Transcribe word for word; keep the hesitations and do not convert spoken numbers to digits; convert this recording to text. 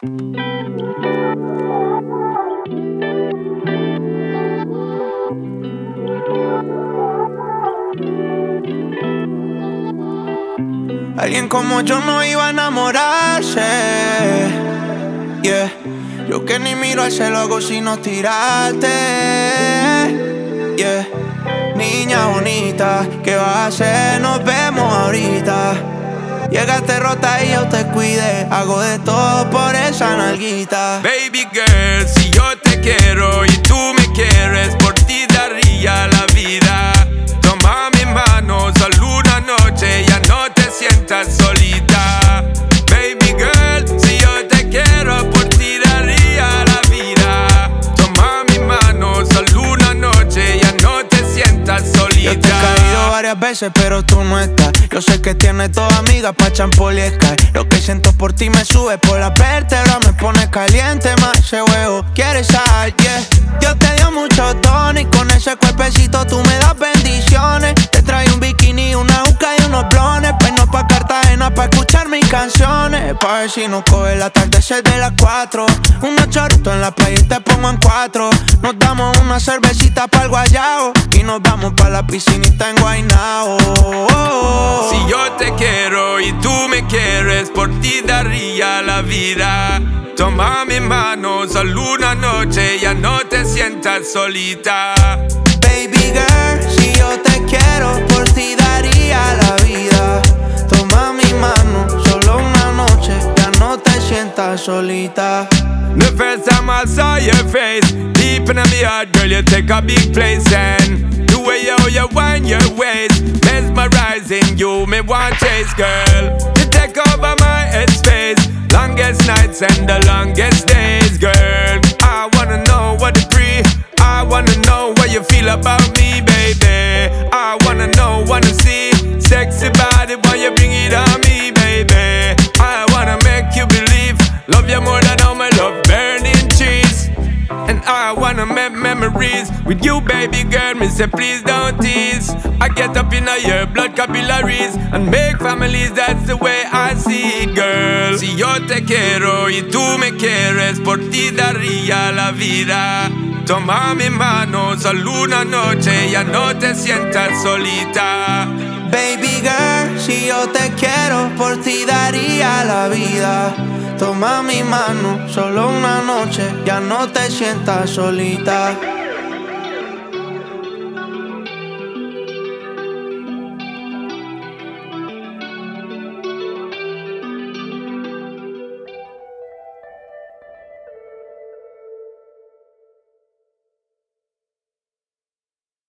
Alguien como yo no iba a enamorarse. Yeah. Yo que ni miro al cielo hago sino tirarte. Yeah. Niña bonita, ¿qué vas a hacer? Nos vemos ahorita. Llegaste rota y yo te cuidé. Hago de todo por esa nalguita. Baby girl, si yo te quiero y tú me quieres, por ti daría la vida. Toma mi mano, solo una noche, ya no te sientas solita. Baby girl, si yo te quiero, por ti daría la vida. Toma mi mano, solo una noche, ya no te sientas solita. Yo te he caído varias veces, pero tú no estás. Yo sé que tienes toda amiga pa' champol y Sky. Lo que siento por ti me sube por la vértebra, me pone caliente más ese huevo. ¿Quieres sal? Yeah. Dios te dio mucho tono y con ese cuerpecito tú me das bendiciones. Te traigo un bikini, una uca y unos blones. Pues no pa' Cartagena pa' escuchar mis canciones. Pa' ver si nos coge el atardecer de las cuatro. Unos choritos en la playa y te pongo en cuatro. Nos damos una cervecita pa'l guayao y nos vamos pa' la piscinita en Guaynao. Si yo te quiero y tú me quieres, por ti daría la vida. Toma mi mano, solo una noche, ya no te sientas solita. Baby girl, si yo te quiero, por ti daría la vida. Toma mi mano, solo una noche, ya no te sientas solita. The first time I saw your face, deep in my heart, girl, you take a big place. And the way you, you wind your waist, mesmerizing you, me want chase, girl. You take over my headspace, longest nights and the longest days, girl. I wanna know what to breathe, I wanna know what you feel about me, baby. I wanna know, wanna see, sexy body, why you bring it on me, baby. I wanna make you believe, love you more than all my love burning trees. And I wanna make memories with you, baby girl. Me say please don't tease. I get up in your blood capillaries and make families, that's the way I see it, girl. Si yo te quiero y tú me quieres, por ti daría la vida. Toma mi mano, solo una noche, ya no te sientas solita. Baby girl, si yo te quiero, por ti daría la vida. Toma mi mano, solo una noche, ya no te sientas solita.